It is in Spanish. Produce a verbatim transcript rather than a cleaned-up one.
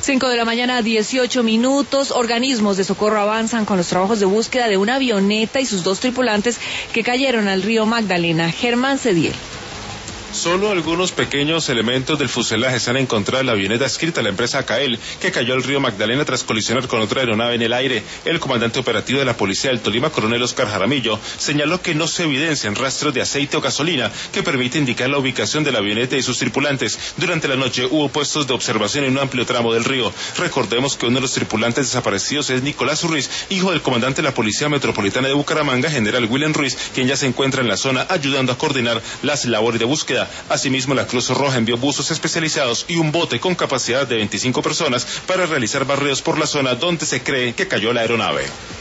Cinco de la mañana, dieciocho minutos. Organismos de socorro avanzan con los trabajos de búsqueda de una avioneta y sus dos tripulantes que cayeron al río Magdalena. Germán Cediel. Solo algunos pequeños elementos del fuselaje se han encontrado en la avioneta adscrita a la empresa ACAEL, que cayó al río Magdalena tras colisionar con otra aeronave en el aire. El comandante operativo de la Policía del Tolima, coronel Oscar Jaramillo, señaló que no se evidencian rastros de aceite o gasolina que permite indicar la ubicación de la avioneta y sus tripulantes. Durante la noche hubo puestos de observación en un amplio tramo del río. Recordemos que uno de los tripulantes desaparecidos es Nicolás Ruiz, hijo del comandante de la Policía Metropolitana de Bucaramanga, general William Ruiz, quien ya se encuentra en la zona ayudando a coordinar las labores de búsqueda. Asimismo, la Cruz Roja envió buzos especializados y un bote con capacidad de veinticinco personas para realizar barridos por la zona donde se cree que cayó la aeronave.